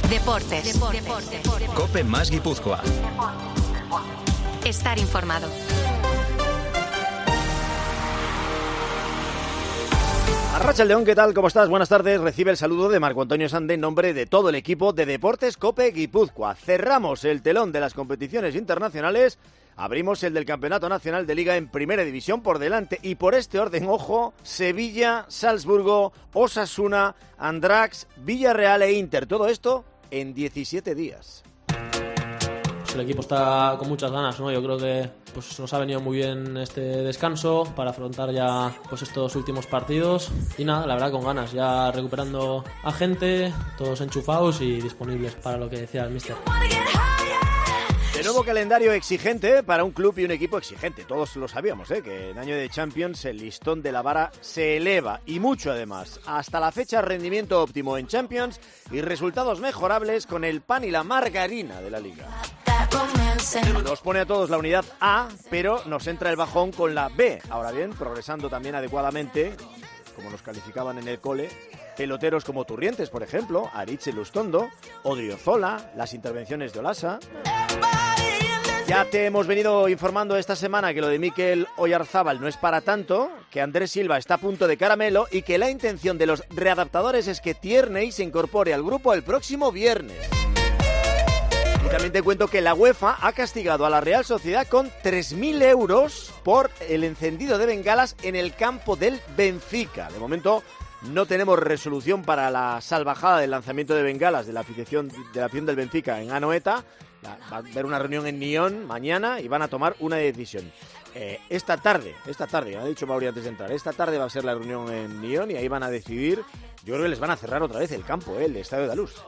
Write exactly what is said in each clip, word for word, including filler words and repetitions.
Deportes. Deportes. COPE más Guipúzcoa. Estar informado. Arratsaldeon, ¿qué tal? ¿Cómo estás? Buenas tardes. Recibe el saludo de Marco Antonio Sande en nombre de todo el equipo de Deportes COPE Guipúzcoa. Cerramos el telón de las competiciones internacionales. Abrimos el del Campeonato Nacional de Liga en Primera División por delante. Y por este orden, ojo, Sevilla, Salzburgo, Osasuna, Andratx, Villarreal e Inter. Todo esto en diecisiete días. El equipo está con muchas ganas, ¿no? Yo creo que pues, nos ha venido muy bien este descanso para afrontar ya pues, estos últimos partidos. Y nada, la verdad, con ganas, ya recuperando a gente, todos enchufados y disponibles para lo que decía el míster. De nuevo calendario exigente para un club y un equipo exigente. Todos lo sabíamos, ¿eh? Que en año de Champions el listón de la vara se eleva y mucho además. Hasta la fecha rendimiento óptimo en Champions y resultados mejorables con el pan y la margarina de la Liga. Nos pone a todos la unidad A, pero nos entra el bajón con la B. Ahora bien, progresando también adecuadamente, como nos calificaban en el cole, peloteros como Turrientes, por ejemplo, Aritz Lustondo, Odriozola, las intervenciones de Olasa. Ya te hemos venido informando esta semana que lo de Mikel Oyarzábal no es para tanto, que Andrés Silva está a punto de caramelo y que la intención de los readaptadores es que Tierney se incorpore al grupo el próximo viernes. Y también te cuento que la UEFA ha castigado a la Real Sociedad con tres mil euros por el encendido de bengalas en el campo del Benfica. De momento no tenemos resolución para la salvajada del lanzamiento de bengalas de la afición, de la afición del Benfica en Anoeta. Va a haber una reunión en Nyon mañana y van a tomar una decisión. Eh, esta tarde, esta tarde, ha dicho Mauri antes de entrar, esta tarde va a ser la reunión en Nyon y ahí van a decidir. Yo creo que les van a cerrar otra vez el campo, eh, el Estadio de la Luz.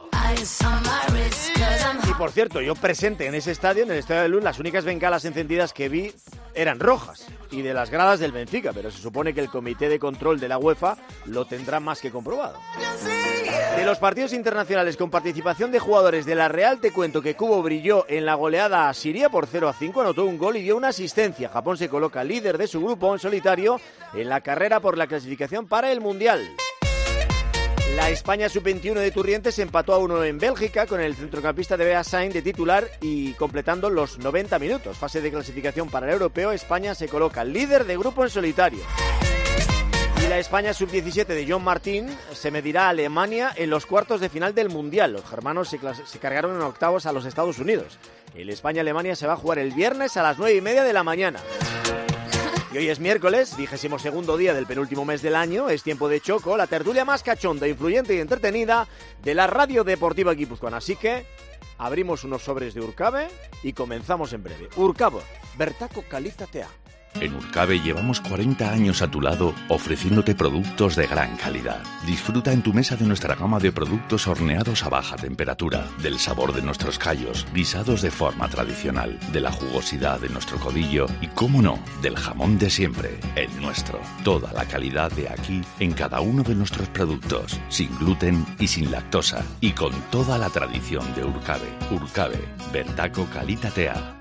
Y por cierto, yo presente en ese estadio, en el Estadio de Luz, las únicas bengalas encendidas que vi eran rojas y de las gradas del Benfica, pero se supone que el comité de control de la UEFA lo tendrá más que comprobado. De los partidos internacionales con participación de jugadores de la Real, te cuento que Kubo brilló en la goleada a Siria por cero a cinco, anotó un gol y dio una asistencia. Japón se coloca líder de su grupo en solitario en la carrera por la clasificación para el Mundial. La España sub veintiuno de Turrientes empató a uno en Bélgica con el centrocampista de Bea Sainz de titular y completando los noventa minutos. Fase de clasificación para el europeo, España se coloca líder de grupo en solitario. Y la España sub diecisiete de John Martín se medirá a Alemania en los cuartos de final del Mundial. Los germanos se, clas- se cargaron en octavos a los Estados Unidos. El España-Alemania se va a jugar el viernes a las nueve y media de la mañana. Y hoy es miércoles, vigésimo segundo día del penúltimo mes del año, es tiempo de Choco, la tertulia más cachonda, influyente y entretenida de la radio deportiva guipuzcoana. Así que abrimos unos sobres de Urcabe y comenzamos en breve. Urcabe, bertako kalitatea. En Urcabe llevamos cuarenta años a tu lado ofreciéndote productos de gran calidad. Disfruta en tu mesa de nuestra gama de productos horneados a baja temperatura, del sabor de nuestros callos, guisados de forma tradicional, de la jugosidad de nuestro codillo y, cómo no, del jamón de siempre, el nuestro. Toda la calidad de aquí en cada uno de nuestros productos, sin gluten y sin lactosa, y con toda la tradición de Urcabe. Urcabe, bertako kalitatea.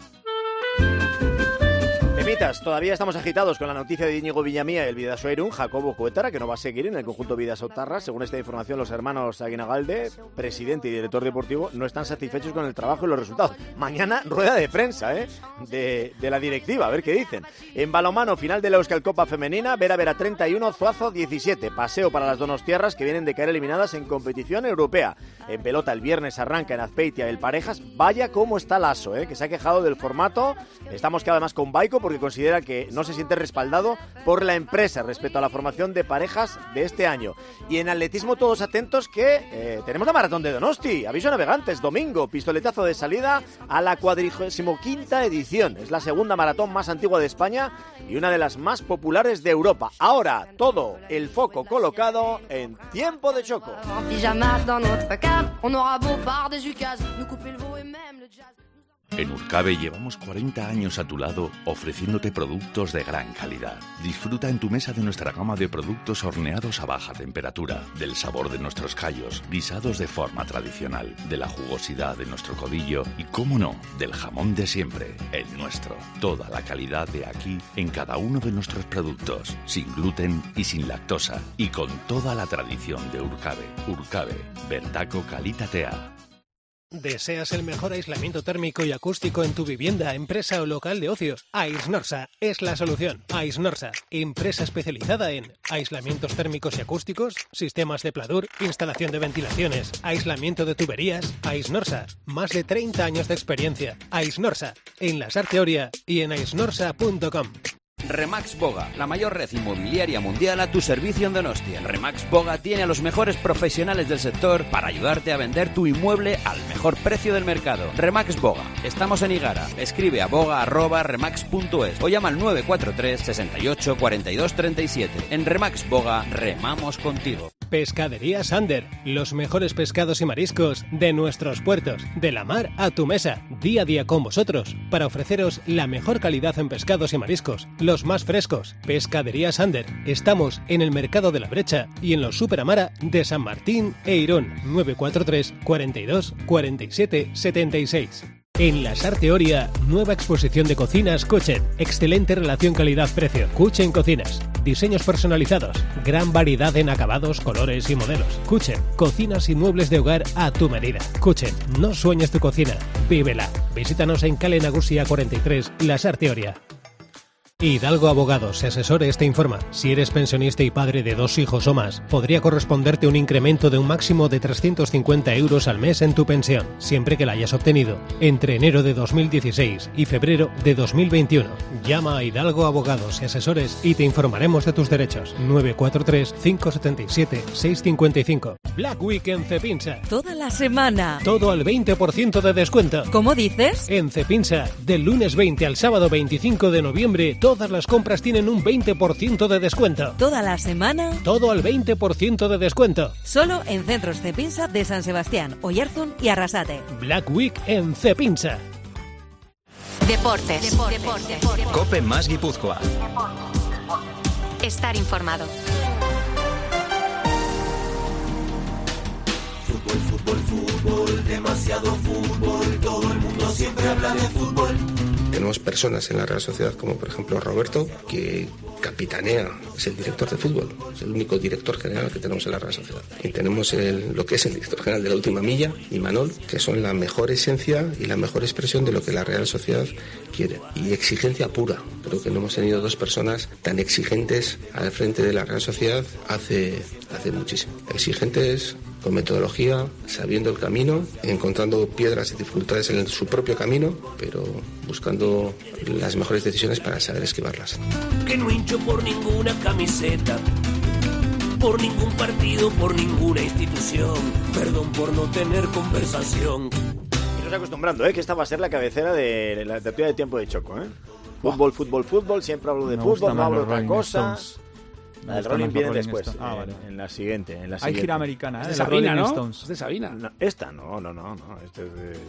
Temitas, todavía estamos agitados con la noticia de Íñigo Villamía y el Bidasoa-Irún, Jacobo Cuétara, que no va a seguir en el conjunto Bidasoa-Tarra. Según esta información, los hermanos Aguinagalde, presidente y director deportivo, no están satisfechos con el trabajo y los resultados. Mañana, rueda de prensa ¿eh? de, de la directiva, a ver qué dicen. En balonmano, final de la Euskal Copa femenina, Vera Vera treinta y uno, Zuazo diecisiete. Paseo para las donostiarras que vienen de caer eliminadas en competición europea. En pelota, el viernes arranca en Azpeitia el Parejas. Vaya cómo está Lasso, ¿eh? que se ha quejado del formato. Estamos cada vez más con Baico porque considera que no se siente respaldado por la empresa respecto a la formación de parejas de este año. Y en atletismo todos atentos que eh, tenemos la maratón de Donosti. Aviso a navegantes, domingo, pistoletazo de salida a la cuadragésima quinta edición. Es la segunda maratón más antigua de España y una de las más populares de Europa. Ahora todo el foco colocado en Tiempo de Choco. En Urcabe llevamos cuarenta años a tu lado ofreciéndote productos de gran calidad. Disfruta en tu mesa de nuestra gama de productos horneados a baja temperatura, del sabor de nuestros callos, guisados de forma tradicional, de la jugosidad de nuestro codillo y, cómo no, del jamón de siempre, el nuestro. Toda la calidad de aquí en cada uno de nuestros productos, sin gluten y sin lactosa, y con toda la tradición de Urcabe. Urcabe, bertako kalitatea. ¿Deseas el mejor aislamiento térmico y acústico en tu vivienda, empresa o local de ocio? Aisnorsa es la solución. Aisnorsa, empresa especializada en aislamientos térmicos y acústicos, sistemas de pladur, instalación de ventilaciones, aislamiento de tuberías. Aisnorsa, más de treinta años de experiencia. Aisnorsa, en la Sarte Oria y en aisnorsa punto com. Remax Boga, la mayor red inmobiliaria mundial a tu servicio en Donostia. Remax Boga tiene a los mejores profesionales del sector para ayudarte a vender tu inmueble al mejor precio del mercado. Remax Boga, estamos en Igara. Escribe a boga arroba remax punto es o llama al nueve cuatro tres, sesenta y ocho, cuarenta y dos, treinta y siete. En Remax Boga, remamos contigo. Pescadería Sander, los mejores pescados y mariscos de nuestros puertos, de la mar a tu mesa, día a día con vosotros, para ofreceros la mejor calidad en pescados y mariscos, los más frescos. Pescadería Sander, estamos en el Mercado de la Brecha y en los Superamara de San Martín e Irún. Nueve cuatro tres, cuarenta y dos, cuarenta y siete, setenta y seis. En la Sarte Oria, nueva exposición de cocinas Kuchen. Excelente relación calidad-precio. Kuchen Cocinas. Diseños personalizados. Gran variedad en acabados, colores y modelos. Kuchen. Cocinas y muebles de hogar a tu medida. Kuchen. No sueñes tu cocina. Vívela. Visítanos en Calle Nagusia cuarenta y tres, la Sarte Oria. Hidalgo Abogados y Asesores te informa. Si eres pensionista y padre de dos hijos o más, podría corresponderte un incremento de un máximo de trescientos cincuenta euros al mes en tu pensión, siempre que la hayas obtenido entre enero de dos mil dieciséis y febrero de dos mil veintiuno. Llama a Hidalgo Abogados y Asesores y te informaremos de tus derechos. nueve cuatro tres, cinco siete siete, seis cinco cinco. Black Week en Cepinsa. Toda la semana. Todo al veinte por ciento de descuento. ¿Cómo dices? En Cepinsa, del lunes veinte al sábado veinticinco de noviembre, todas las compras tienen un veinte por ciento de descuento. Toda la semana. Todo al veinte por ciento de descuento. Solo en Centros Cepinsa de San Sebastián, Oyarzún y Arrasate. Black Week en Cepinsa. Deportes. Deportes. Deportes. Deportes. Cope más Guipúzcoa. Estar informado. Fútbol, fútbol, fútbol, demasiado fútbol, todo el mundo siempre habla de fútbol. Tenemos personas en la Real Sociedad como por ejemplo Roberto, que capitanea, es el director de fútbol, es el único director general que tenemos en la Real Sociedad. Y tenemos el, lo que es el director general de la última milla, Imanol, que son la mejor esencia y la mejor expresión de lo que la Real Sociedad quiere. Y exigencia pura. Creo que no hemos tenido dos personas tan exigentes al frente de la Real Sociedad hace, hace muchísimo. Exigentes, con metodología, sabiendo el camino, encontrando piedras y dificultades en su propio camino, pero buscando las mejores decisiones para saber esquivarlas. Que no hincho por ninguna camiseta, por ningún partido, por ninguna institución, perdón por no tener conversación. Y nos acostumbrando, ¿eh? Que esta va a ser la cabecera de la tertulia de Tiempo de Choco, ¿eh? Fútbol, fútbol, fútbol, siempre hablo de Me fútbol, no hablo de otra Rolling cosa. Stones. La del Rolling viene después, ah, en, vale. en la siguiente, en la Hay siguiente. gira americana, ¿eh? Es de De Sabina, Rolling ¿no? Stones. Es de Sabina. No, esta no, no, no, no, este es de...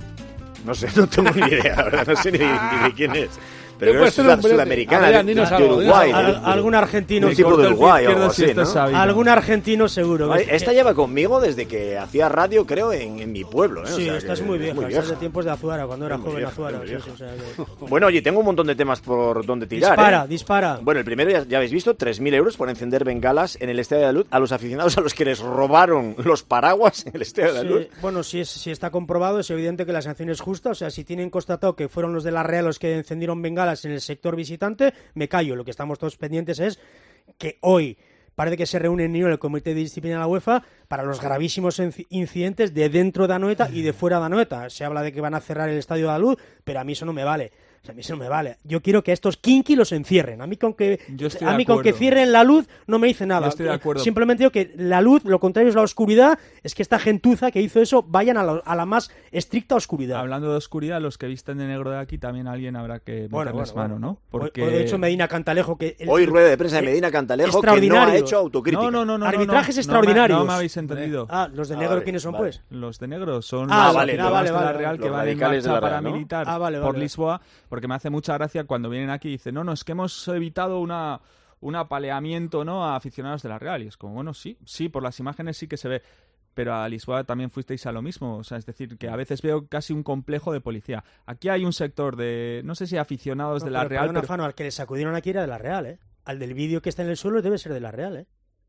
No sé, no tengo ni idea, la verdad, no sé ni, ni de quién es. Pero no es sud- sudamericana, Ver, de, dinos de algo, Uruguay. dinos de- algo. Al- algún argentino. Un tipo de Uruguay o algo así, ¿no? Algún argentino seguro. Ay, Esta lleva conmigo desde que hacía radio, creo, en, en mi pueblo, ¿eh? O Sí, sea, estás que muy es vieja, muy estás vieja. de tiempos de Azuara, cuando era Es muy joven vieja, Azuara. muy sí, vieja. sí, o sea que- Bueno, oye, tengo un montón de temas por donde tirar. Dispara, ¿eh? dispara. Bueno, el primero ya, ya habéis visto, tres mil euros por encender bengalas en el Estadio de la Luz a los aficionados a los que les robaron los paraguas en el Estadio de la Sí, Luz. bueno, si, es, si está comprobado, es evidente que la sanción es justa. O sea, si tienen constatado que fueron los de la Real los que encendieron bengalas en el sector visitante, me callo. Lo que estamos todos pendientes es que hoy parece que se reúne en el Comité de Disciplina de la UEFA para los gravísimos inc- incidentes de dentro de Anoeta y de fuera de Anoeta. Se habla de que van a cerrar el Estadio de la Luz, pero a mí eso no me vale. O sea, a mí eso no me vale. Yo quiero que a estos kinky los encierren. A mí con que Yo estoy a de mí con que acuerdo. cierren la luz no me dice nada. Yo estoy de acuerdo. Simplemente digo que la luz, lo contrario es la oscuridad, es que esta gentuza que hizo eso vayan a la, a la más estricta oscuridad. Hablando de oscuridad, los que visten de negro de aquí también alguien habrá que Bueno, meterles bueno, mano, bueno. ¿no? Porque Hoy, hoy, de hecho, Medina Cantalejo, que... el- Hoy rueda de prensa de eh, Medina Cantalejo que no ha extraordinario. hecho autocrítica. No, no, no, no. Arbitrajes no, no, extraordinarios. No me, no me habéis entendido. Ah, los de Ah, negro, vale, ¿quiénes son, vale. pues? Los de negro son Ah, los vale, aficionados ah, vale, de la vale. Real que Los van en radicales de marcha la Real, ¿no? paramilitar Ah, vale, por vale. Lisboa, porque me hace mucha gracia cuando vienen aquí y dicen, no, no, es que hemos evitado una un apaleamiento, ¿no?, a aficionados de la Real. Y es como, bueno, sí, sí, por las imágenes sí que se ve. Pero a Lisboa también fuisteis a lo mismo. O sea, es decir, que a veces veo casi un complejo de policía. Aquí hay un sector de, no sé si aficionados No, de la pero Real, perdona, pero... Fano, al que le sacudieron aquí era de la Real, ¿eh? Al del vídeo que está en el suelo debe ser de la Real, ¿eh?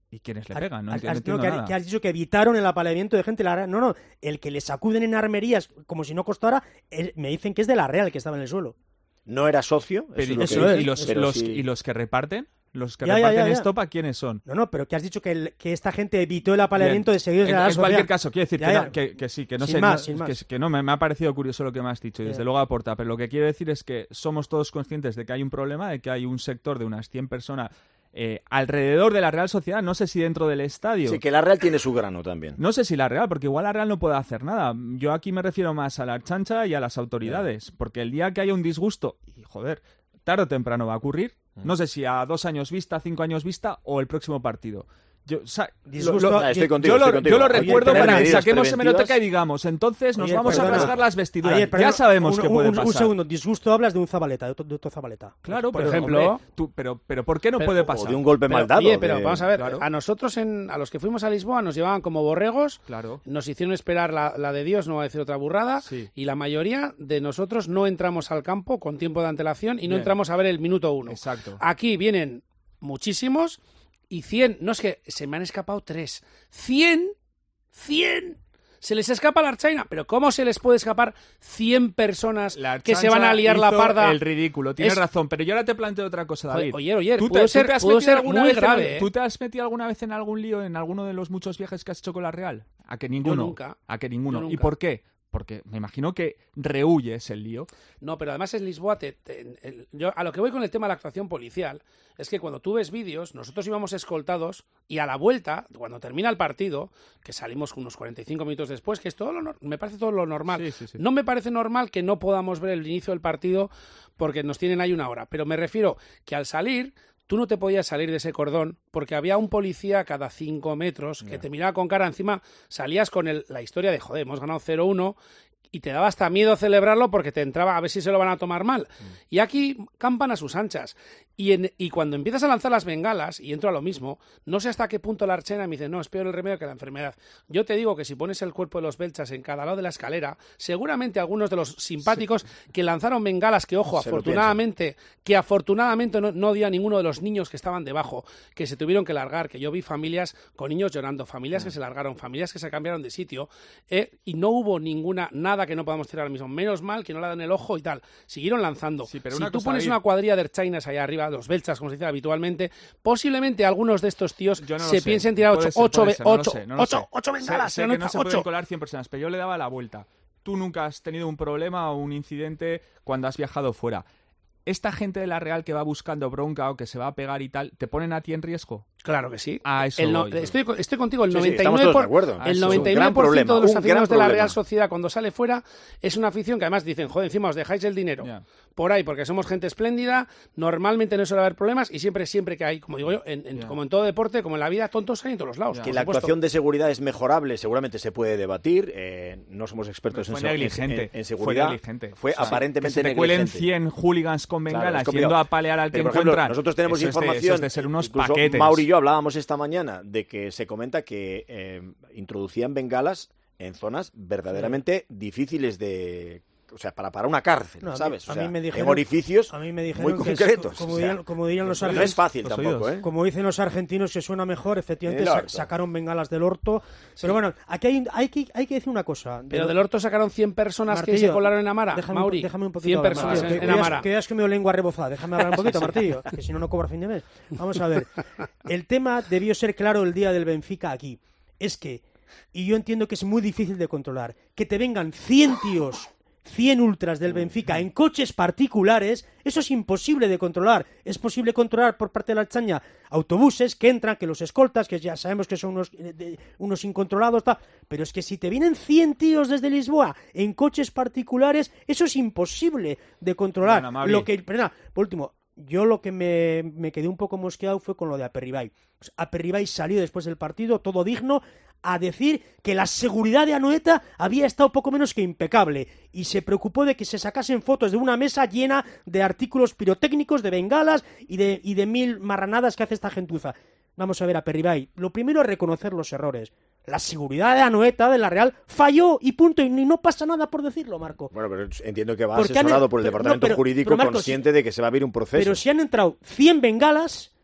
¿Y quiénes le pegan? No has, entiendo, has, entiendo que, nada. que has dicho que evitaron el apaleamiento de gente de la Real. No, no, el que le sacuden en armerías como si no costara, es, me dicen que es de la Real el que estaba en el suelo. No era socio. Pero, eso eso es, es, y, los, pero los, sí. y los que reparten, los que ya, reparten ya, ya, ya. estopa, ¿quiénes son? No, no, pero que has dicho que, el, que esta gente evitó el apaleamiento Bien. de seguidores en, de la Real en cualquier Sociedad. caso, quiero decir Ya, que, ya. no, que, que sí, que no Sin sé, más, no, sin que, más. que no, me, me ha parecido curioso lo que me has dicho y desde Ya. luego aporta, pero lo que quiero decir es que somos todos conscientes de que hay un problema, de que hay un sector de unas cien personas eh, alrededor de la Real Sociedad, no sé si dentro del estadio. Sí, que la Real tiene su grano también. No sé si la Real, porque igual la Real no puede hacer nada. Yo aquí me refiero más a la chancha y a las autoridades, porque el día que haya un disgusto, y joder, tarde o temprano va a ocurrir, no sé si a dos años vista, cinco años vista o el próximo partido. Yo, o sea, Disgusto- lo- Ah, estoy contigo, yo lo, estoy contigo. yo lo Oye, recuerdo tener para que medidas saquemos preventivas. hemeroteca y digamos, entonces nos Oye, vamos perdona. a rasgar las vestiduras. Ayer, ya perdona, sabemos un, qué un- puede un, pasar. Un segundo, disgusto hablas de un Zabaleta, de otro, de otro Zabaleta. Claro, Por pero, ejemplo- hombre, tú- pero, pero ¿por qué no Pero- puede O pasar? de un golpe Pero, mal dado. oye, pero que- vamos a ver, Claro. a nosotros, en, a los que fuimos a Lisboa, nos llevaban como borregos, Claro. nos hicieron esperar la, la de Dios, no voy a decir otra burrada, Sí. y la mayoría de nosotros no entramos al campo con tiempo de antelación y no Bien. entramos a ver el minuto uno. Exacto. Aquí vienen muchísimos y cien, no es que se me han escapado tres, cien, cien. Se les escapa la Archaina, pero ¿cómo se les puede escapar cien personas La que se van a liar la hizo parda? El ridículo, tienes Es- razón, pero yo ahora te planteo otra cosa, David. Oye, oye, ¿Tú pudo te- ser, tú te has pudo metido ser alguna muy vez en al- grave. ¿eh? ¿Tú te has metido alguna vez en algún lío en alguno de los muchos viajes que has hecho con la Real? ¿A que ninguno? nunca. ¿A que ninguno? Yo ¿Y nunca. por qué? Porque me imagino que rehuyes el lío. No, pero además en Lisboa, te- te- el- yo a lo que voy con el tema de la actuación policial, es que cuando tú ves vídeos, nosotros íbamos escoltados y a la vuelta, cuando termina el partido, que salimos unos cuarenta y cinco minutos después, que es todo lo nor- me parece todo lo normal. Sí, sí, sí. No me parece normal que no podamos ver el inicio del partido porque nos tienen ahí una hora, pero me refiero que al salir... Tú no te podías salir de ese cordón porque había un policía cada cinco metros que te miraba con cara encima, salías con el, la historia de, joder, hemos ganado cero uno y te daba hasta miedo celebrarlo porque te entraba a ver si se lo van a tomar mal. Y aquí campan a sus anchas. Y, en, y cuando empiezas a lanzar las bengalas, y entro a lo mismo, no sé hasta qué punto la Archena me dice, no, es peor el remedio que la enfermedad. Yo te digo que si pones el cuerpo de los belchas en cada lado de la escalera, seguramente algunos de los simpáticos que lanzaron bengalas, que ojo, Se lo afortunadamente, que afortunadamente no, no dio a ninguno de los niños que estaban debajo, que se tuvieron que largar, que yo vi familias con niños llorando, familias que se largaron, familias que se cambiaron de sitio, eh, y no hubo ninguna, nada que no podamos tirar ahora mismo. Menos mal que no la dan el ojo y tal. Siguieron lanzando. Sí, pero si una tú cosa, pones David. una cuadrilla de Erchainas ahí arriba, los belchas, como se dice habitualmente, posiblemente algunos de estos tíos Yo no lo se sé. piensen tirar Puede ocho, ser, ocho, puede ser, no lo ocho, sé, no lo ocho, sé. ocho bengalas. Sé, sé se que han no se hecho pueden ocho. colar cien personas, pero yo le daba la vuelta. Tú nunca has tenido un problema o un incidente cuando has viajado fuera. Esta gente de la Real que va buscando bronca o que se va a pegar y tal, ¿te ponen a ti en riesgo? Claro que sí. A eso El no- voy yo. estoy, estoy contigo, el Sí, sí, noventa y estamos nueve todos por- de acuerdo. Ah, el eso es un noventa y nueve gran por ciento problema, de los un aficionados de gran la problema. Real Sociedad cuando sale fuera es una afición que además dicen, joder, encima os dejáis el dinero Ya. por ahí porque somos gente espléndida, normalmente no suele haber problemas y siempre, siempre que hay, como digo yo, en, en- Ya. como en todo deporte, como en la vida, tontos hay en todos los lados. Ya. Que por la supuesto. actuación de seguridad es mejorable, seguramente se puede debatir. eh, no somos expertos en, Fue se- en- negligente. en- en Fue seguridad. negligente. Fue O sea, aparentemente que se te cuelen negligente. cien hooligans con Claro, bengalas es complicado. yendo a palear al que Pero, por ejemplo, encuentran. nosotros tenemos Eso es de- información, eso es de ser unos incluso paquetes. Mauri y yo hablábamos esta mañana de que se comenta que eh, introducían bengalas en zonas verdaderamente difíciles de... O sea, para, para una cárcel, No, a mí- ¿sabes? O a sea, mí me dijeron- en orificios a mí me dijeron muy que es- concretos. como o sea, dirían- como dirían los no es argentinos- fácil los tampoco, oídos. ¿eh? Como dicen los argentinos, que suena mejor, efectivamente, Del sa- orto. sacaron bengalas del orto. Pero bueno, aquí hay, hay, que, hay que decir una cosa. Pero del Orto sacaron cien personas que Martillo, se colaron en Amara. Déjame, Mauri, un, déjame un poquito cien hablar, personas Martillo, en, que, en que Amara. veas- que veas que me lengua rebozada. Déjame hablar un poquito, Martillo, que si no, no cobro a fin de mes. Vamos a ver. El tema debió ser claro el día del Benfica aquí. Es que, y yo entiendo que es muy difícil de controlar, que te vengan cien tíos, cien ultras del Benfica en coches particulares, eso es imposible de controlar. Es posible controlar por parte de la Archaña autobuses que entran, que los escoltas, que ya sabemos que son unos, eh, de- unos incontrolados, tal. Pero es que si te vienen cien tíos desde Lisboa en coches particulares, eso es imposible de controlar. Bueno, Mauri. Lo que, perdona, por último, yo lo que me, me quedé un poco mosqueado fue con lo de Aperribay. Pues Aperribay salió después del partido, todo digno, a decir que la seguridad de Anoeta había estado poco menos que impecable y se preocupó de que se sacasen fotos de una mesa llena de artículos pirotécnicos, de bengalas y de, y de mil marranadas que hace esta gentuza. Vamos a ver, Aperribay, lo primero es reconocer los errores. La seguridad de Anoeta, de la Real, falló y punto, y no pasa nada por decirlo, Marco. Bueno, pero entiendo que va Porque han- asesorado por el pero- Departamento no, pero- Jurídico pero, Marco, consciente de que se va a abrir un proceso. Pero si han entrado cien bengalas,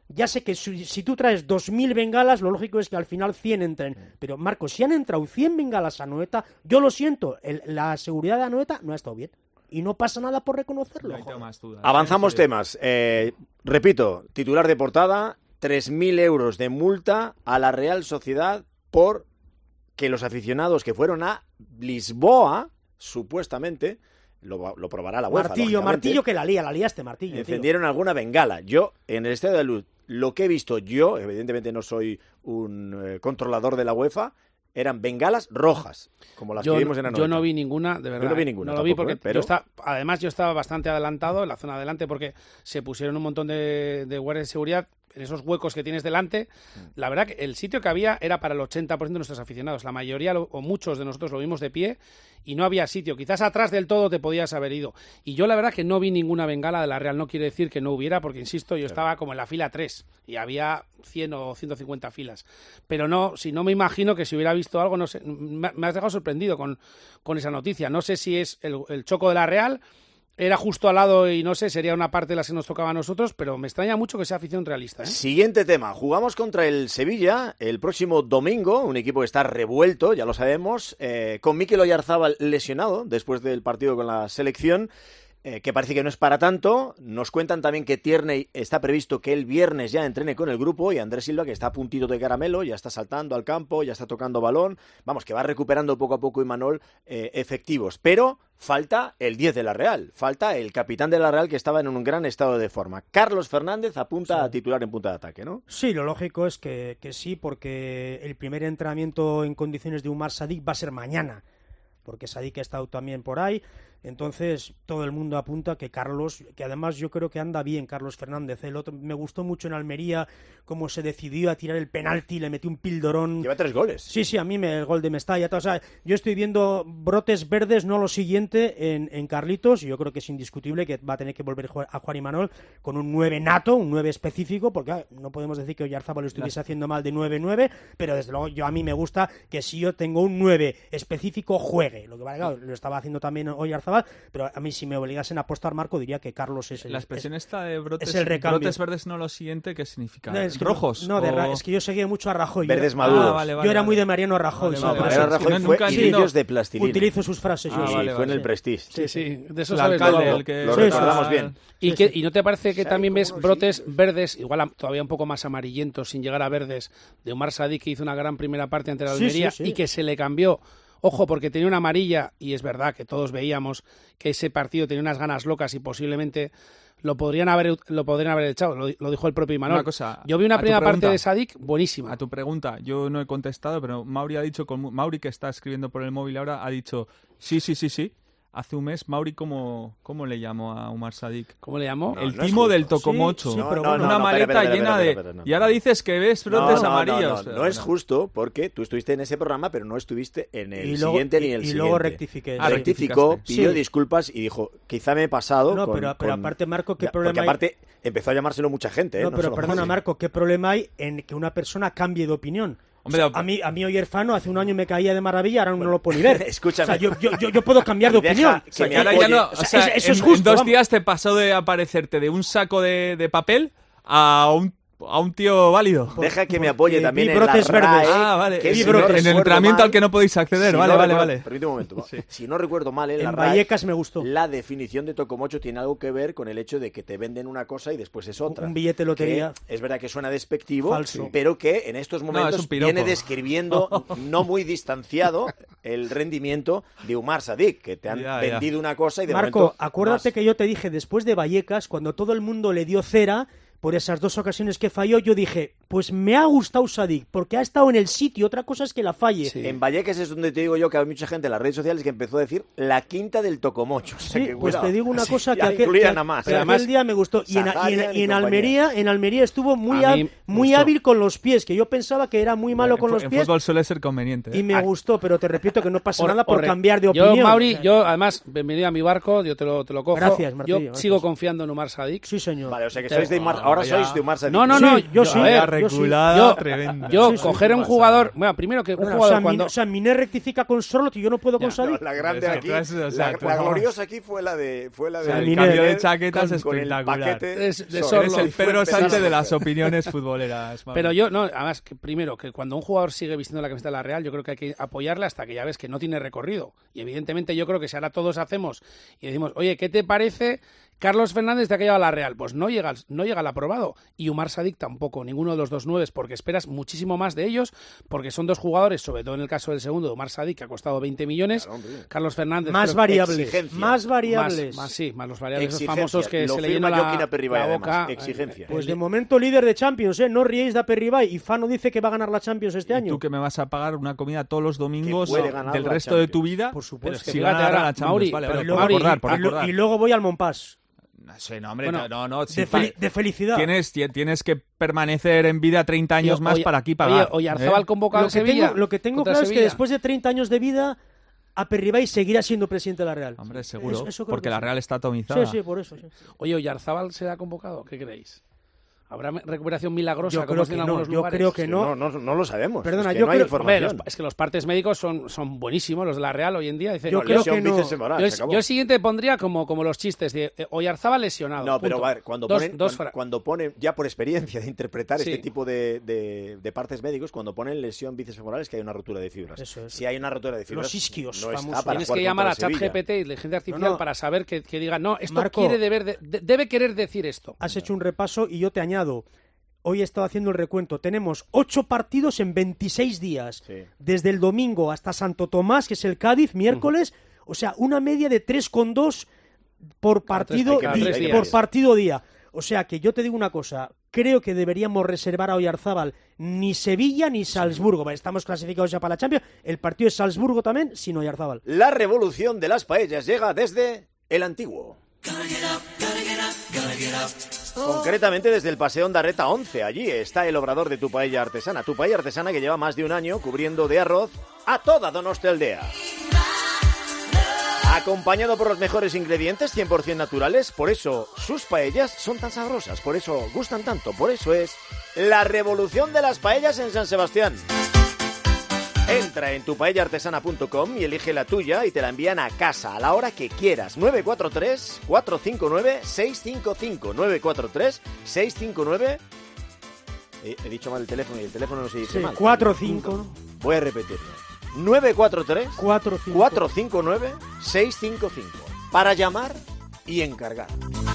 Ya sé que si, si tú traes dos mil bengalas, lo lógico es que al final cien entren. Pero, Marcos, si han entrado cien bengalas a Anoeta, yo lo siento, el, la seguridad de Anoeta no ha estado bien. Y no pasa nada por reconocerlo. No más dudas. Avanzamos sí, sí. temas. Eh, repito, titular de portada, tres mil euros de multa a la Real Sociedad por que los aficionados que fueron a Lisboa, supuestamente, lo, lo probará la UEFA. Martillo, Martillo que la lía, la liaste, Martillo. Encendieron tío. alguna bengala. Yo, en el Estadio de Luz, lo que he visto yo, evidentemente no soy un eh, controlador de la UEFA, eran bengalas rojas, como las yo, que vimos en Anoeta. Yo no vi ninguna, de verdad. Yo no vi ninguna. No tampoco, lo vi porque ¿eh? Pero... yo estaba, además yo estaba bastante adelantado en la zona de adelante porque se pusieron un montón de, de guardias de seguridad en esos huecos que tienes delante. La verdad que el sitio que había era para el ochenta por ciento de nuestros aficionados. La mayoría lo, o muchos de nosotros lo vimos de pie y no había sitio. Quizás atrás del todo te podías haber ido. Y yo la verdad que no vi ninguna bengala de la Real. No quiere decir que no hubiera, porque insisto, yo estaba como en la fila tres y había cien o ciento cincuenta filas. Pero no, si no me imagino que si hubiera visto algo, no sé, me, me has dejado sorprendido con, con esa noticia. No sé si es el, el choco de la Real. Era justo al lado y no sé, sería una parte de las que nos tocaba a nosotros, pero me extraña mucho que sea afición realista, ¿eh? Siguiente tema, jugamos contra el Sevilla el próximo domingo, un equipo que está revuelto, ya lo sabemos, eh, con Mikel Oyarzábal lesionado después del partido con la selección, eh, que parece que no es para tanto. Nos cuentan también que Tierney está previsto que el viernes ya entrene con el grupo y Andrés Silva, que está a puntito de caramelo, ya está saltando al campo, ya está tocando balón, vamos, que va recuperando poco a poco Imanol eh, efectivos, pero falta el diez de la Real, falta el capitán de la Real que estaba en un gran estado de forma. Carlos Fernández apunta sí. a titular en punta de ataque, ¿no? Sí, lo lógico es que, que sí, porque el primer entrenamiento en condiciones de Umar Sadik va a ser mañana, porque Sadik ha estado también por ahí. Entonces todo el mundo apunta que Carlos, que además yo creo que anda bien Carlos Fernández, el otro me gustó mucho en Almería cómo se decidió a tirar el penalti, le metió un pildorón. Lleva tres goles. Sí, sí, a mí me, el gol de Mestalla, o sea, yo estoy viendo brotes verdes, no lo siguiente en, en Carlitos, y yo creo que es indiscutible que va a tener que volver a jugar Imanol con un nueve nato, un nueve específico, porque ah, no podemos decir que Oyarzábal lo estuviese haciendo mal de nueve nueve, pero desde luego yo a mí me gusta que si yo tengo un nueve específico juegue, lo que vale, claro, lo estaba haciendo también Oyarzábal, pero a mí si me obligasen a apostar, Marco, diría que Carlos es el... La expresión es, esta de brotes, es el recambio. brotes verdes no lo siguiente, ¿qué significa? No, es que ¿Rojos? No, de o... ra- es que yo seguía mucho a Rajoy. Verdes yo, maduros. Ah, vale, vale, yo era vale. muy de Mariano Rajoy. Vale, sí, vale, vale. Mariano Rajoy no, fue nunca hidillos de plastilina. Utilizo sus frases. Ah, Yo, sí, vale, fue vale, en el sí. Prestige. Sí, sí, de eso el sabes alcalde, todo. el que... Lo sí, recordamos sí. bien. ¿Y, Sí, que, sí. ¿Y no te parece que Sí, también ves sí. brotes verdes, igual a, todavía un poco más amarillentos, sin llegar a verdes, de Omar Sadik, que hizo una gran primera parte ante la Sí, Almería sí, sí. y que se le cambió? Ojo, porque tenía una amarilla, y es verdad que todos veíamos que ese partido tenía unas ganas locas y posiblemente lo podrían haber lo podrían haber echado, lo, lo dijo el propio Imanol. Una cosa, yo vi una a tu primera pregunta, parte de Sadik buenísima. A tu pregunta, yo no he contestado, pero Mauri ha dicho, con, Mauri que está escribiendo por el móvil ahora, ha dicho, sí, sí, sí, sí. Hace un mes, Mauri, ¿cómo, cómo le llamó a Umar Sadik? ¿Cómo le llamó? No, el no es timo justo. del Tocomocho. Sí, sí, No, pero no, bueno, no, una no, maleta espera, espera, llena espera, de... espera, espera, no. Y ahora dices que ves brotes no, no, amarillos. No, no, no es justo porque tú estuviste en ese programa, pero no estuviste en el Y luego- siguiente ni y- el y siguiente. luego rectifiqué. Ah, Sí. rectificó, rectificaste. pidió Sí. disculpas y dijo, quizá me he pasado. No, con- pero, pero con- aparte, Marco, ¿qué Ya, problema porque aparte empezó a llamárselo mucha gente, ¿eh? hay? No, pero solo perdona, Jorge. Marco, ¿qué problema hay en que una persona cambie de opinión? Hombre, O sea, a mí, a mí Oyerfano hace un año me caía de maravilla, ahora no lo puedo ni ver. Escúchame. O sea, yo, yo, yo, yo puedo cambiar de Deja opinión. que O sea, me Y ahora eh, ya apoye. no, o o sea, sea, eso- eso en, es justo, en dos vamos. días te pasó de aparecerte de un saco de, de papel a un, a un tío válido. Deja que me porque apoye también vi en la brotes verdes. RAE. Ah, vale. que Vi si brotes. no En el recuerdo entrenamiento mal- al que no podéis acceder. si vale, no vale, recuerdo- vale. Permíteme un momento. Sí. Si no recuerdo mal, en, En la RAE, Vallecas me gustó. la definición de Tocomocho tiene algo que ver con el hecho de que te venden una cosa y después es otra. Un billete de lotería. Que es verdad que suena despectivo, Falso. pero que en estos es momentos un piropo. viene describiendo, no muy distanciado, el rendimiento de Umar Sadik, que te han Ya, ya. vendido una cosa y de Marco, momento acuérdate más. que yo te dije después de Vallecas, cuando todo el mundo le dio cera por esas dos ocasiones que falló, yo dije, pues me ha gustado Sadik, porque ha estado en el sitio, otra cosa es que la falle. Sí. En Vallecas es donde te digo yo que hay mucha gente en las redes sociales que empezó a decir la quinta del Tocomocho. O sea, Sí, que pues cuidado. te digo una Sí, cosa que, ya aquel, incluían que- a más. que Pero además, aquel día me gustó. Y en, y en- Saharian y y en compañía. Almería, en Almería estuvo muy, A hab- mí muy gustó. hábil con los pies, que yo pensaba que era muy malo En con fu- los en pies. fútbol suele ser conveniente. ¿eh? Y me Ah. gustó, pero te repito que no pasa Or- nada por orre- cambiar de yo, opinión. Mauri, O sea, yo además, bienvenido a mi barco, yo te lo, te lo cojo. Gracias, Martillo, Yo gracias. sigo confiando en Umar Sadik. Sí, señor. Vale, o sea que Te- sois de Umar, ahora ya. sois de Umar Sadik. No, no, Sí, no, yo sí. a Ya ver, yo especulada yo, tremenda. Yo, Sí, sí, coger a un pasa. jugador... Bueno, primero que un Bueno, jugador o sea, cuando... Min- o sea, Miner rectifica con Sorloth y yo no puedo con Sadik. No, la grande aquí, o sea, la, tú la vamos. gloriosa aquí fue la de, fue la de O sea, el Miner, cambio de Miner chaquetas es con, con el espectacular. paquete De- de Sorloth. Sorloth. Eres el Fue Pedro empezar Sánchez a de las coger. opiniones futboleras. Mauro. Pero yo, no, además, que primero, que cuando un jugador sigue vistiendo la camiseta de la Real, yo creo que hay que apoyarle hasta que ya ves que no tiene recorrido. Y evidentemente yo creo que si ahora todos hacemos y decimos, oye, ¿qué te parece Carlos Fernández de que llega a la Real? Pues no llega, no llega al aprobado. Y Umar Sadik tampoco, ninguno de los dos nueves, porque esperas muchísimo más de ellos, porque son dos jugadores, sobre todo en el caso del segundo, de Umar Sadik, que ha costado veinte millones, Claro, hombre. Carlos Fernández... Más creo- variables. Exigencia. Más variables. Más, más, sí, más los variables esos Exigencia. famosos que Lo se le firma llena Joaquín la, Aperribay, la además. boca. Exigencia. Pues de momento líder de Champions, ¿eh? No riéis de Aperribay. Y Fano dice que va a ganar la Champions este ¿Y año. tú que me vas a pagar una comida todos los domingos puede ganar del la resto de Champions? tu vida? Por supuesto. Pero es que si fíjate ganara ahora, la Champions, Mauri, vale, pero vale, luego- por acordar, por y, lo- acordar. y luego voy al Monpass. No sé, no, hombre, Bueno, no, no. si De, pa- fel- de felicidad. tienes, ti- tienes que permanecer en vida treinta años Oye, más oye, para aquí pagar. Oye, Oyarzabal ¿eh? convocado Lo en que, Sevilla. tengo, lo que tengo contra claro es que Sevilla. después de treinta años de vida, Aperribay seguirá siendo presidente de la Real. Hombre, seguro, Eso- eso creo porque que la sí. Real está atomizada. Sí, sí, por eso. Sí. Oye, Oyarzabal será convocado, ¿qué creéis? ¿Habrá me- recuperación milagrosa? Yo como creo hacen que en no, algunos yo lugares? creo que Sí, no. no, no, no lo sabemos. Perdona, es que yo no hay creo- Hombre, información. los- es que los partes médicos son, son buenísimos, los de la Real hoy en día. Dicen, Yo no, creo Lesión que no. bíceps femoral, yo, se acabó. yo el siguiente pondría como, como los chistes de eh, Oyarzabal lesionado. No, pero punto. a ver, cuando Dos- ponen, dos cuando, fra- cuando ponen, ya por experiencia de interpretar Sí. este tipo de, de- de partes médicos, cuando ponen lesión bíceps femoral es que hay una rotura de fibras. Eso es. Si hay una rotura de fibras, Los isquios, no famosos. está para Tienes jugar que llamar a contra el Sevilla. ChatGPT, inteligencia artificial, No, no. para saber que, que diga, no, esto Marco, quiere deber de- de- debe querer decir esto. Has hecho un repaso y yo te añado. Hoy he estado haciendo el recuento. Tenemos ocho partidos en veintiséis días. Sí. Desde el domingo hasta Santo Tomás, que es el Cádiz, miércoles. O sea, una media de tres coma dos por partido, cada di- tres días. por partido día. O sea, que yo te digo una cosa. Creo que deberíamos reservar a Oyarzábal ni Sevilla ni Salzburgo. Vale, estamos clasificados ya para la Champions. El partido es Salzburgo también, sin Oyarzábal. La revolución de las paellas llega desde el antiguo. Concretamente desde el Paseo Ondarreta once. Allí está el obrador de tu paella artesana. Tu paella artesana que lleva más de un año cubriendo de arroz a toda Donostialdea. Acompañado por los mejores ingredientes cien por ciento naturales, por eso sus paellas son tan sabrosas, por eso gustan tanto, por eso es la revolución de las paellas en San Sebastián. Entra en tu paella artesana punto com y elige la tuya y te la envían a casa a la hora que quieras. nueve cuatro tres, cuatro cinco nueve, seis cinco cinco. nueve cuatro tres, seis cinco nueve. He, he dicho mal el teléfono y el teléfono no se dice Sí, mal. cuatro cinco, ¿no? Voy a repetirlo. nueve cuatro tres, cuatro cinco. cuatro cinco nueve, seis cinco cinco. Para llamar y encargar.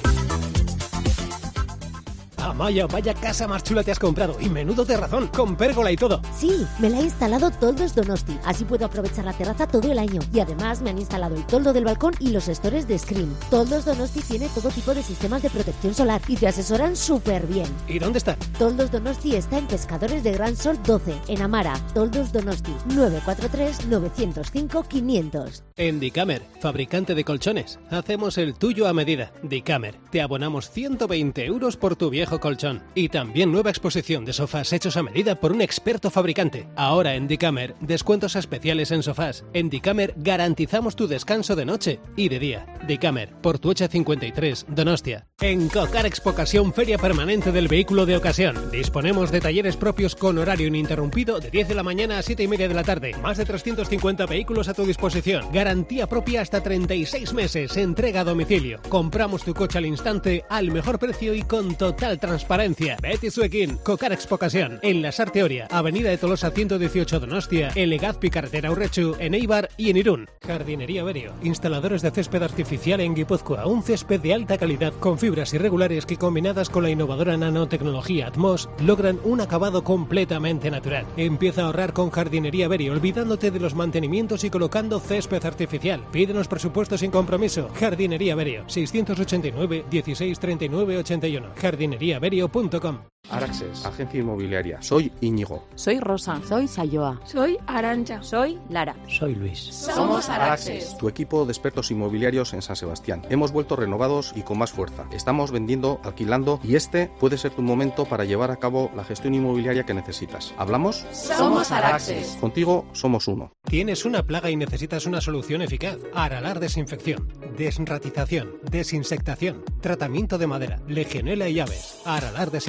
Amaya, vaya casa más chula te has comprado. Y menudo terrazón, con pérgola y todo. Sí, me la he instalado Toldos Donosti. Así puedo aprovechar la terraza todo el año. Y además me han instalado el toldo del balcón y los stores de Screen. Toldos Donosti tiene todo tipo de sistemas de protección solar y te asesoran súper bien. ¿Y dónde está? Toldos Donosti está en Pescadores de Gran Sol doce, en Amara. Toldos Donosti, nueve cuatro tres, nueve cero cinco, quinientos. En Dicamer, fabricante de colchones. Hacemos el tuyo a medida. Dicamer, te abonamos ciento veinte euros por tu viejo colchón. Y también nueva exposición de sofás hechos a medida por un experto fabricante. Ahora en Dicamer, descuentos especiales en sofás. En Dicamer garantizamos tu descanso de noche y de día. Dicamer, Portuocha cincuenta y tres, Donostia. En Cocar Expocasión, feria permanente del vehículo de ocasión. Disponemos de talleres propios con horario ininterrumpido de diez de la mañana a siete y media de la tarde. Más de trescientos cincuenta vehículos a tu disposición. Garantía propia hasta treinta y seis meses. Entrega a domicilio. Compramos tu coche al instante, al mejor precio y con total transparencia. Betty Suequín, Cocar Expocasión. En la Sarteoria, Avenida de Tolosa ciento dieciocho Donostia, en Legazpi, Carretera Urrechu, en Eibar y en Irún. Jardinería Berio, instaladores de césped artificial en Guipúzcoa. Un césped de alta calidad con fibras irregulares que combinadas con la innovadora nanotecnología Atmos logran un acabado completamente natural. Empieza a ahorrar con Jardinería Berio, olvidándote de los mantenimientos y colocando césped artificial. Pídenos presupuesto sin compromiso. Jardinería Berio, seiscientos ochenta y nueve, dieciséis treinta y nueve, ochenta y uno. jardinería berio punto com. Araxes, agencia inmobiliaria. Soy Íñigo. Soy Rosa. Soy Sayoa. Soy Arancha. Soy Lara. Soy Luis. Somos Araxes. Tu equipo de expertos inmobiliarios en San Sebastián. Hemos vuelto renovados y con más fuerza. Estamos vendiendo, alquilando y este puede ser tu momento para llevar a cabo la gestión inmobiliaria que necesitas. ¿Hablamos? Somos Araxes. Contigo somos uno. ¿Tienes una plaga y necesitas una solución eficaz? Aralar Desinfección, desratización, desinsectación, tratamiento de madera, legionela y aves. Aralar Desinfección.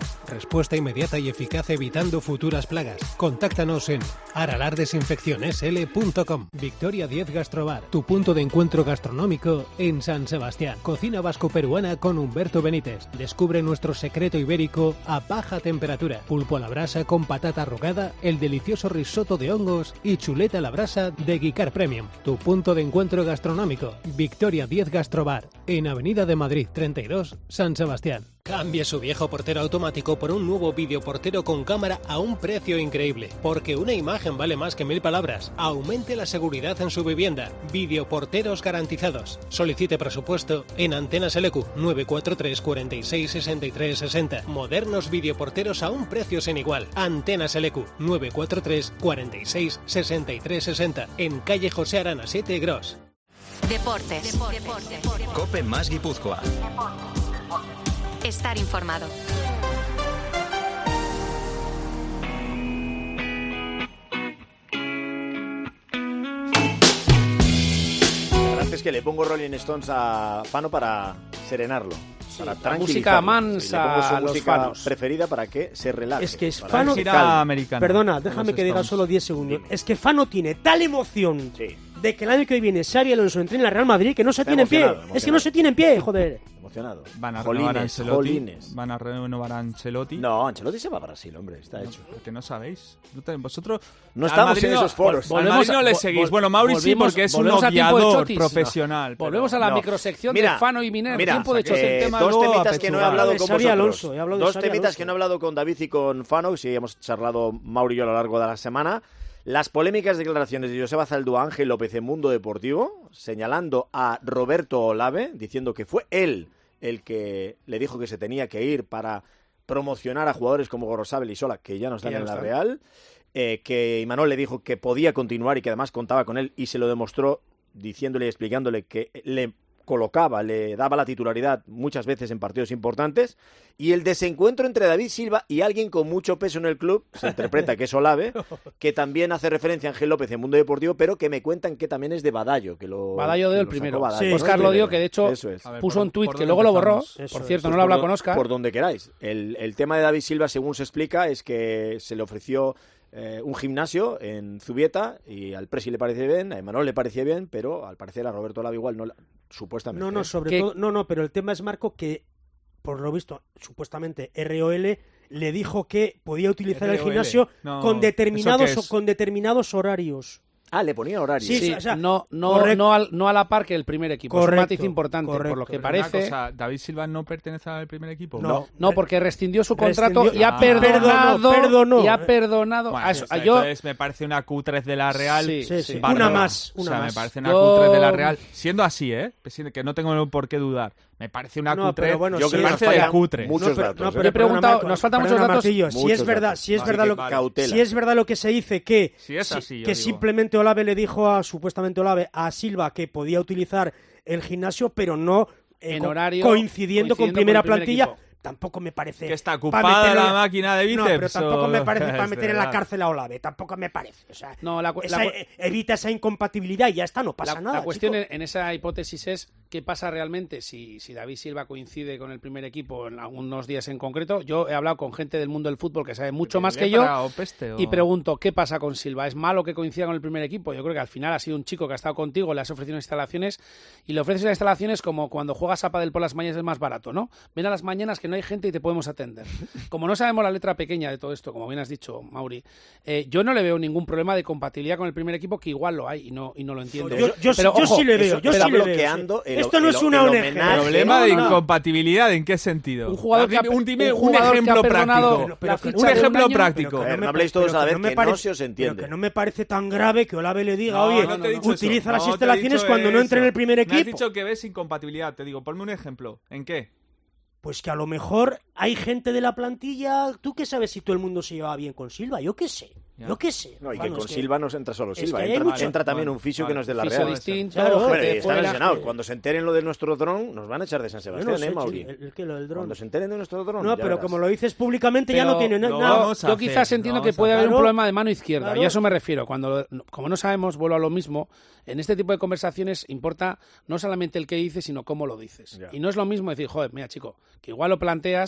Respuesta inmediata y eficaz evitando futuras plagas. Contáctanos en aralardesinfeccionesl punto com. Victoria diez Gastrobar, tu punto de encuentro gastronómico en San Sebastián. Cocina vasco-peruana con Humberto Benítez. Descubre nuestro secreto ibérico a baja temperatura. Pulpo a la brasa con patata arrugada, el delicioso risotto de hongos y chuleta a la brasa de Guicar Premium. Tu punto de encuentro gastronómico. Victoria diez Gastrobar, en Avenida de Madrid treinta y dos, San Sebastián. Cambie su viejo portero automático por un nuevo videoportero con cámara a un precio increíble. Porque una imagen vale más que mil palabras. Aumente la seguridad en su vivienda. Videoporteros garantizados. Solicite presupuesto en Antenas L Q nueve cuatro tres, cuarenta y seis, sesenta y tres sesenta. Modernos videoporteros a un precio sin igual. Antenas L Q nueve cuatro tres, cuarenta y seis, sesenta y tres sesenta. En calle José Arana siete Gros. Deportes. Deportes. Cope más Guipúzcoa. Estar informado. La verdad es que le pongo Rolling Stones a Fano para serenarlo. Para la música mansa a los música fanos. preferida para que se relaje. Es que es para Fano... que calme. Perdona, déjame que diga solo diez segundos. Es que Fano tiene tal emoción sí. de que el año que viene Xabi Alonso entre en la Real Madrid que no se Está tiene en pie. emocionado, Es que no se tiene en pie, joder. Emocionado. Van a Jolines, renovar a Ancelotti. jolines. Van a renovar a Ancelotti. No, Ancelotti se va a Brasil, hombre, está hecho. Porque no sabéis. Vosotros no estamos en esos foros. Al Madrid no le seguís. Bueno, Mauri sí, porque es un odiador profesional. No. Volvemos a la no. microsección mira, de Fano y Miner. Mira, tiempo de eh, el tema dos luego temitas que no he hablado con vosotros. Alonso, he hablado de dos Xabi temitas Alonso. que no he hablado con David y con Fano, sí hemos charlado Mauri y yo a lo largo de la semana. Las polémicas declaraciones de Joseba Zaldúa Ángel López en Mundo Deportivo, señalando a Roberto Olave, diciendo que fue él el que le dijo que se tenía que ir para promocionar a jugadores como Gorosabel y Sola, que ya no están ya en no la están. Real, eh, que Imanol le dijo que podía continuar y que además contaba con él y se lo demostró diciéndole y explicándole que le colocaba, le daba la titularidad muchas veces en partidos importantes, y el desencuentro entre David Silva y alguien con mucho peso en el club, se interpreta que es Olave, que también hace referencia a Ángel López en Mundo Deportivo, pero que me cuentan que también es de Badallo, que lo Badallo dio que el lo primero. sacó Badallo, Sí, ¿no? Oscar lo dio, que de hecho Eso es. ver, puso un tuit que luego lo borró. Por cierto, no lo he hablado con Oscar. Por donde queráis. El, el tema de David Silva, según se explica, es que se le ofreció eh, un gimnasio en Zubieta y al Presi le parecía bien, a Imanol le parecía bien, pero al parecer a Roberto Olave igual no, supuestamente. No, no, ¿eh? sobre ¿Qué? todo, no, no, pero el tema es, Marco, que por lo visto, supuestamente R O L le dijo que podía utilizar R O L. el gimnasio No, con determinados ¿eso qué es? con determinados horarios. Ah, le ponía horario. Sí, Sí, o sea, no, no, correcto. no, al, no a la par que el primer equipo. Correcto, es un matiz importante, por correcto. lo que Pero una parece. cosa, ¿David Silva no pertenece al primer equipo? No. No, porque rescindió su contrato Rescindió- y ha Ah. perdonado. Perdonó, perdonó. Y ha perdonado. Bueno, a eso- está, yo, entonces me parece una Q tres de la Real. Sí, Sí, sí. bárbara. Una más, una o sea, más. me parece una Yo- Q tres de la Real. Siendo así, ¿eh? Que no tengo por qué dudar. Me parece una No, Q tres. pero bueno, Yo sí, creo que me nos parece de faltan cutre. muchos no, pero, datos. no, ¿eh? pero Yo he preguntado, perdona, nos faltan perdona, muchos datos. Martillo, si Muchos es verdad, datos. si es Así verdad que lo cautela. si es verdad lo que se dice que Si es así, yo que digo. simplemente Olave le dijo a supuestamente Olave a Silva que podía utilizar el gimnasio, pero no eh, En co- horario, coincidiendo, con coincidiendo primera con el primer plantilla. equipo. Tampoco me parece Que está pa' ocupada meterle- la máquina de No, pero bíceps, tampoco o- me parece para Es meter en la verdad. cárcel a Olave, tampoco me parece. O sea, No, la cu- esa- la cu- eh, evita esa incompatibilidad y ya está, no pasa la, nada. la cuestión chico. en, en esa hipótesis es qué pasa realmente si, si David Silva coincide con el primer equipo en algunos días en concreto. Yo he hablado con gente del mundo del fútbol que sabe mucho más que yo ¿Lepra o peste, o- y pregunto, ¿qué pasa con Silva? ¿Es malo que coincida con el primer equipo? Yo creo que al final ha sido un chico que ha estado contigo, le has ofrecido instalaciones y le ofreces las instalaciones como cuando juegas a pádel por las mañanas es más barato, ¿no? Ven a las mañanas que no hay gente y te podemos atender. Como no sabemos la letra pequeña de todo esto, como bien has dicho, Mauri, eh, yo no le veo ningún problema de compatibilidad con el primer equipo, que igual lo hay y no, y no lo entiendo. Yo, yo, Pero, yo ojo, sí le veo, eso yo está sí le veo. bloqueando sí. el- Esto no el- es una el O N G. homenaje. ¿Problema No, de no. incompatibilidad en qué sentido? Un jugador que ha- un, dime, un un jugador que ha ejemplo perdonado práctico. la un ficha de un ejemplo año, práctico. Pero A ver, me no habléis todos pero a la que vez, me que parece- no se os entiende. Pero que no me parece tan grave que Olave le diga, No, oye, no te he dicho utiliza eso. las No te he instalaciones dicho cuando no entre en eso. el primer Me has equipo. dicho que ves incompatibilidad. Te digo, ponme un ejemplo. ¿En qué? Pues que a lo mejor hay gente de la plantilla. ¿Tú qué sabes si todo el mundo se lleva bien con Silva? Yo qué sé. Ya. Yo qué sé. No, y que Bueno, con es que- Silva no se entra solo es Silva, que hay entra, mucho- entra también Bueno, un fisio vale. que no es de la Fisio Real. distinto, Claro, gente Hombre, están fuera. lesionados. Cuando se enteren lo de nuestro dron, nos van a echar de San Yo Sebastián, no sé, ¿eh, Mauri? el, el que lo del dron. Cuando se enteren de nuestro dron. No, ya pero verás. como lo dices públicamente ya Pero no tiene na- lo nada. vamos a Yo hacer, quizás entiendo lo que vamos a puede haber hacer. un problema de mano izquierda, Claro. y a eso me refiero. Cuando, como no sabemos, vuelvo a lo mismo, en este tipo de conversaciones importa no solamente el que dices, sino cómo lo dices. Ya. Y no es lo mismo decir, joder, mira chico, que igual lo planteas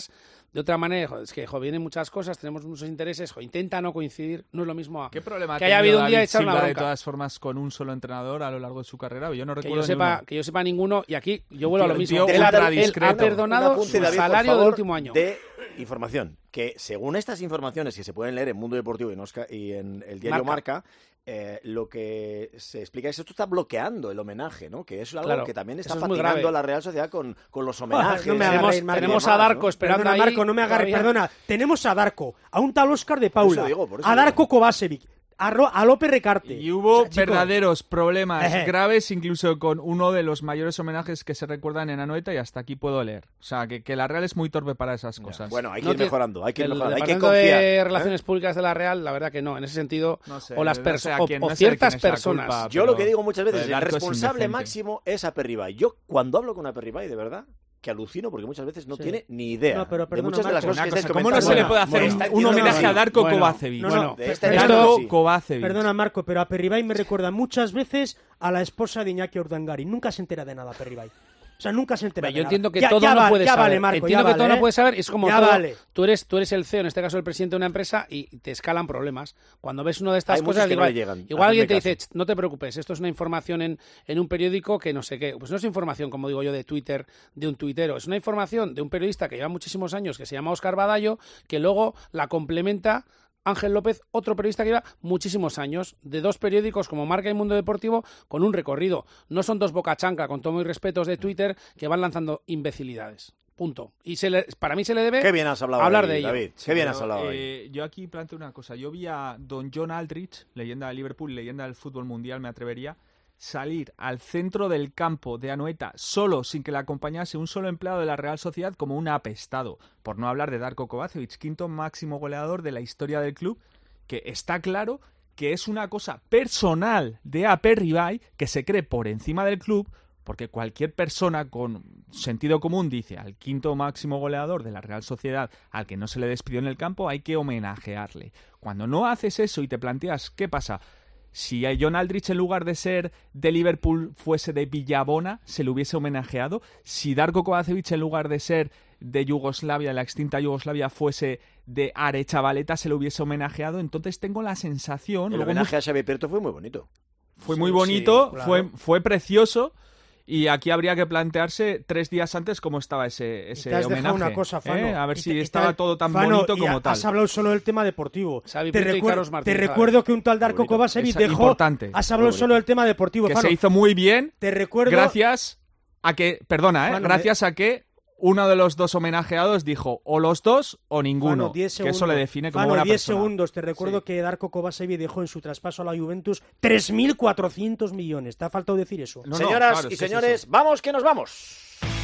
de otra manera, joder, es que joder, vienen muchas cosas, tenemos muchos intereses, joder, intenta no coincidir, no es lo mismo a, ¿Qué problema que haya habido un día de echar Silva una de bronca. todas formas con un solo entrenador a lo largo de su carrera? Yo no Que recuerdo yo sepa, ninguno. que yo sepa ninguno, y aquí yo vuelvo a lo Tío, mismo. tío, Él ha, ultra él ha discreto. perdonado Un apunte, su David, por salario favor, del último año. De información, que según estas informaciones que se pueden leer en Mundo Deportivo y en, Oscar, y en el diario Marca, Marca. eh, lo que se explica es que esto está bloqueando el homenaje, ¿no? Que es algo Claro, que también está eso es muy patinando grave. la Real Sociedad con, con los homenajes. No me hagas Tenemos- reír, Marco. tenemos a Darko esperando Perdona, ahí. Marco, no me hagas reír, todavía. perdona. Tenemos a Darko, a un tal Óscar de Por eso Paula, digo, por eso a digo. Darko Kovacevic, a, Ro- a López Recarte. Y hubo O sea, chicos, verdaderos problemas Ejé. graves, incluso con uno de los mayores homenajes que se recuerdan en Anoeta, y hasta aquí puedo leer. O sea, que, que la Real es muy torpe para esas cosas. Bueno, hay que No ir tiene- mejorando, hay que ir el mejorando, hay que Departamento confiar. de ¿eh? Relaciones Públicas de la Real, la verdad que no, en ese sentido, No sé, o las no sé personas a o, quién- o no sé de quién ciertas es la personas. culpa, Yo pero- lo que digo muchas veces, pero el el arco es responsable indecente. máximo es Aperribay. Yo cuando hablo con Aperribay, de verdad, que alucino porque muchas veces no Sí. tiene ni idea No, pero de perdona, muchas de las Marco, cosas que Una estáis cosa, ¿cómo no se le comentando. puede hacer Bueno, un, está- un tiene homenaje razón. a Darko Bueno, Kovacevic? no, no, Bueno, de este Esto- caso, Darko sí. Kovacevic. Perdona, Marco, pero a Perribay me recuerda muchas veces a la esposa de Iñaki Urdangari. Nunca se entera de nada, Perribay. O sea, nunca se entera Yo de nada. entiendo que Ya- todo ya no vale, puedes ya saber. vale, Marco, entiendo ya que todo vale, no ¿eh? puedes saber. Es como Ya todo. vale. Tú eres, tú eres el C E O, en este caso el presidente de una empresa, y te escalan problemas. Cuando ves una de estas Hay muchos cosas, que no igual, le llegan. igual alguien te Hacedme dice, "Ch, no te preocupes, esto es una información en, en un periódico que no sé qué". Pues no es información, como digo yo, de Twitter, de un tuitero. Es una información de un periodista que lleva muchísimos años, que se llama Óscar Badallo, que luego la complementa Ángel López, otro periodista que lleva muchísimos años, de dos periódicos como Marca y Mundo Deportivo, con un recorrido. No son dos bocachanca, con todo mis respetos de Twitter, que van lanzando imbecilidades. Punto. Y se le, para mí se le debe Qué bien has hablado hablar ahí, de ello. David. Qué bien has Pero, hablado ahí. eh, yo aquí planteo una cosa. Yo vi a don John Aldrich, leyenda de Liverpool, leyenda del fútbol mundial, me atrevería, salir al centro del campo de Anoeta solo, sin que le acompañase un solo empleado de la Real Sociedad, como un apestado. Por no hablar de Darko Kovacevic, quinto máximo goleador de la historia del club, que está claro que es una cosa personal de Aperribay, que se cree por encima del club, porque cualquier persona con sentido común dice al quinto máximo goleador de la Real Sociedad, al que no se le despidió en el campo, hay que homenajearle. Cuando no haces eso y te planteas, ¿qué pasa? Si a John Aldrich, en lugar de ser de Liverpool, fuese de Villabona, se le hubiese homenajeado. Si Darko Kovacevic, en lugar de ser de Yugoslavia, la extinta Yugoslavia, fuese de Arechavaleta, se le hubiese homenajeado. Entonces tengo la sensación... El luego homenaje mu- a Xavi Perto fue muy bonito. fue Sí, muy sí, bonito, claro. fue, fue precioso. Y aquí habría que plantearse tres días antes cómo estaba ese, ese te has homenaje. dejado una cosa, Fano. ¿eh? A ver Y si te- y te- estaba todo tan Fano, bonito y como ha- tal. Has hablado solo del tema deportivo. Xavi Te, Pinto y recuer- Carlos te Martínez, recuerdo que un tal Darko Bonito. Kovacevic Es dejó... importante. Has hablado Muy solo del tema deportivo, Que Fano. se hizo muy bien Te recuerdo... gracias a que, perdona, ¿eh? Fano, gracias a que uno de los dos homenajeados dijo o los dos o ninguno. Fano, diez que eso segundos. le define como Fano, una diez persona. segundos. Te recuerdo Sí. que Darko Kovacevic dejó en su traspaso a la Juventus tres mil cuatrocientos millones. ¿Te ha faltado decir eso? No, no, Señoras claro, y es que es señores, eso. vamos que nos vamos.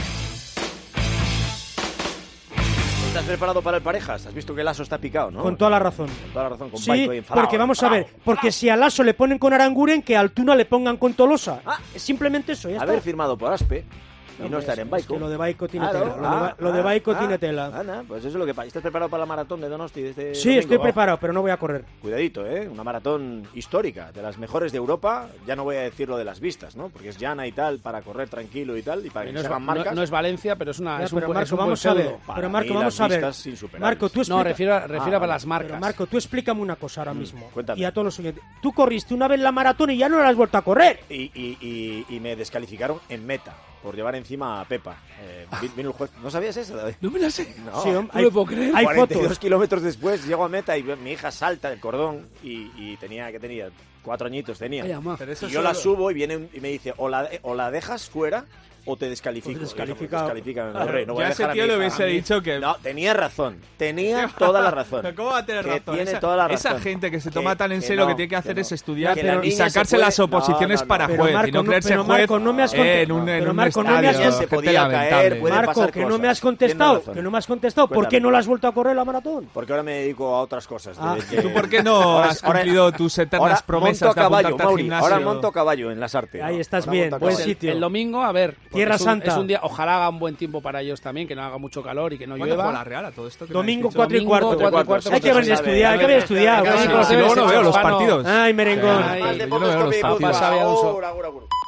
¿Estás preparado para el Parejas? Has visto que el Lasso está picado, ¿no? Con toda la razón. Con toda la razón, con Sí, Baico ahí enfadado, porque vamos a ver, enfadado. porque si a Lasso le ponen con Aranguren, que a Altuna le pongan con Tolosa. Ah. Es simplemente eso, ya está. Haber firmado por Aspe y no Hombre, estar en es Baico. que lo de Baico tiene Claro, tela. Lo de, ah, Ba- lo de ah, Baico ah, tiene tela. Ana, pues eso es lo que pasa. ¿Estás preparado para la maratón de Donosti de este Sí, domingo? estoy Oh, preparado, pero no voy a correr. Cuidadito, ¿eh? Una maratón histórica, de las mejores de Europa. Ya no voy a decir lo de las vistas, ¿no? Porque es llana y tal, para correr tranquilo y tal, y para que No es, se hagan no- marcas. no es Valencia, pero es, una, Ya, es un, pero buen- Marco, es un buen vamos a ver. feudo. Para Pero mí, Marco, las vamos a ver. vistas insuperables. Marco, tú explica... No, refiero, a- refiero a vale. las marcas. Pero Marco, tú explícame una cosa ahora mismo. cuéntame. Y a todos los oyentes. Tú corriste una vez la maratón y ya no la has vuelto a correr. Y, y, y, y me descalificaron en meta por llevar encima a Pepa. Eh, vi- vino el juez. ¿No sabías eso, David? No me la sé. No. Sí, hombre, no hay, me puedo creer. hay cuarenta y dos fotos. kilómetros después llego a meta y mi hija salta del cordón y, y tenía, ¿qué tenía? Cuatro añitos tenía. Ay, ama. Pero eso Y yo la solo- subo y viene un- y me dice, o la, o la dejas fuera o te descalifico. O te descalificado. Descalifica, Claro, hombre, no voy ya a ese dejar a tío mi le hija. hubiese A mí- dicho que- No, tenía razón. Tenía toda la razón. Pero ¿cómo va a tener Que razón? tiene esa, toda la esa razón. gente que se Que- toma tan en que serio no, lo que tiene que hacer que es no. estudiar Que la y niña se sacarse puede- las oposiciones No, no, no. para Pero juez Marco, y no no- creerse pero juez Marco, no me has eh, conte- en un, en pero un Marco, no me has estadio. conte- se Gente podía caer, lamentable. puede Marco, pasar que no cosas. me has Tienes contestado. razón. Que no me has contestado. ¿Por qué Cuéntame. no la has vuelto a correr la maratón? Porque ahora me dedico a otras cosas. Ah. desde que- ¿Tú por qué no Ahora- has ahora- cumplido tus eternas ahora promesas monto a de caballo, apuntarte al Mauri. gimnasio? Ahora monto a caballo en las artes. Ahí ¿no? estás Ahora bien, monto a buen caballo. sitio. El domingo, a ver. porque Tierra es un, Santa. Es un día, ojalá haga un buen tiempo para ellos también, que no haga mucho calor y que no ¿Cuándo llueva. juega la Real a todo esto? que me Domingo habéis dicho? cuatro y Domingo, cuarto. cuatro y cuarto, Hay que haber sabe, estudiado, hay que a haber ver, estudiado. venga, Casi venga, con los Si luego deberes no veo hechos, los Fano. partidos. Ay, merengón. Ay, Más yo no deportes veo con los mi partidos. fútbol. Pasa, Alonso. Agur, agur, agur.